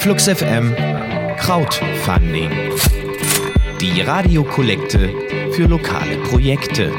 Flux FM Crowdfunding. Die Radiokollekte für lokale Projekte.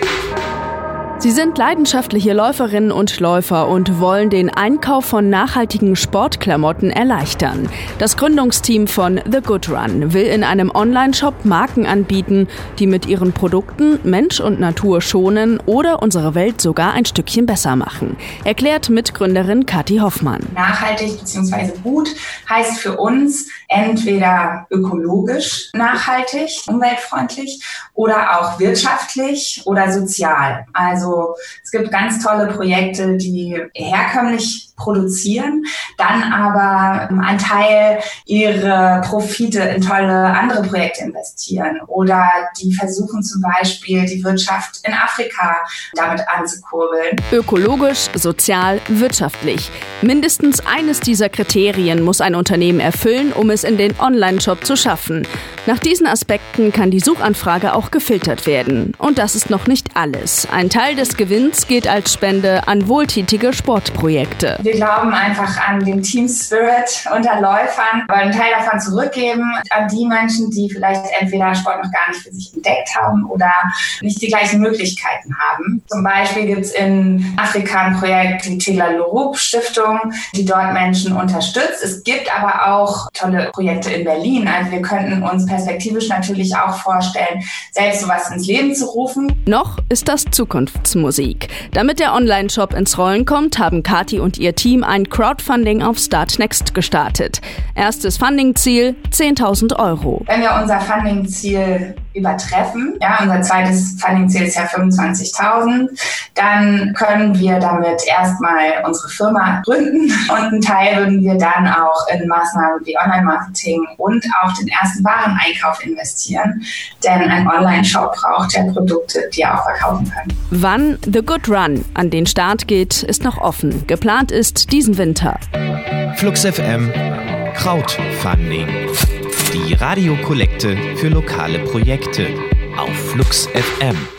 Sie sind leidenschaftliche Läuferinnen und Läufer und wollen den Einkauf von nachhaltigen Sportklamotten erleichtern. Das Gründungsteam von The Good Run will in einem Online-Shop Marken anbieten, die mit ihren Produkten Mensch und Natur schonen oder unsere Welt sogar ein Stückchen besser machen. Erklärt Mitgründerin Kathi Hoffmann. Nachhaltig bzw. gut heißt für uns entweder ökologisch nachhaltig, umweltfreundlich oder auch wirtschaftlich oder sozial. Also es gibt ganz tolle Projekte, die herkömmlich produzieren, dann aber einen Teil ihrer Profite in tolle andere Projekte investieren oder die versuchen zum Beispiel die Wirtschaft in Afrika damit anzukurbeln. Ökologisch, sozial, wirtschaftlich. Mindestens eines dieser Kriterien muss ein Unternehmen erfüllen, um es in den Online-Shop zu schaffen. Nach diesen Aspekten kann die Suchanfrage auch gefiltert werden. Und das ist noch nicht alles. Ein Teil des Gewinns geht als Spende an wohltätige Sportprojekte. Wir glauben einfach an den Team Spirit unter Läufern, wollen einen Teil davon zurückgeben an die Menschen, die vielleicht entweder Sport noch gar nicht für sich entdeckt haben oder nicht die gleichen Möglichkeiten haben. Zum Beispiel gibt es in Afrika ein Projekt, die Tela Lorup Stiftung, die dort Menschen unterstützt. Es gibt aber auch tolle Projekte in Berlin. Also wir könnten uns perspektivisch natürlich auch vorstellen, selbst sowas ins Leben zu rufen. Noch ist das Zukunftsmusik. Damit der Online-Shop ins Rollen kommt, haben Kathi und ihr Team ein Crowdfunding auf Startnext gestartet. Erstes Funding-Ziel 10.000 €. Wenn wir unser Funding-Ziel übertreffen, unser zweites Funding-Ziel ist ja 25.000, dann können wir damit erstmal unsere Firma gründen und einen Teil würden wir dann auch in Maßnahmen wie Online-Marketing und auch den ersten Wareneinkauf investieren, denn ein Online-Shop braucht ja Produkte, die er auch verkaufen kann. Wann The Good Run an den Start geht, ist noch offen. Geplant ist diesen Winter. Flux FM Crowdfunding. Die Radiokollekte für lokale Projekte auf Flux FM.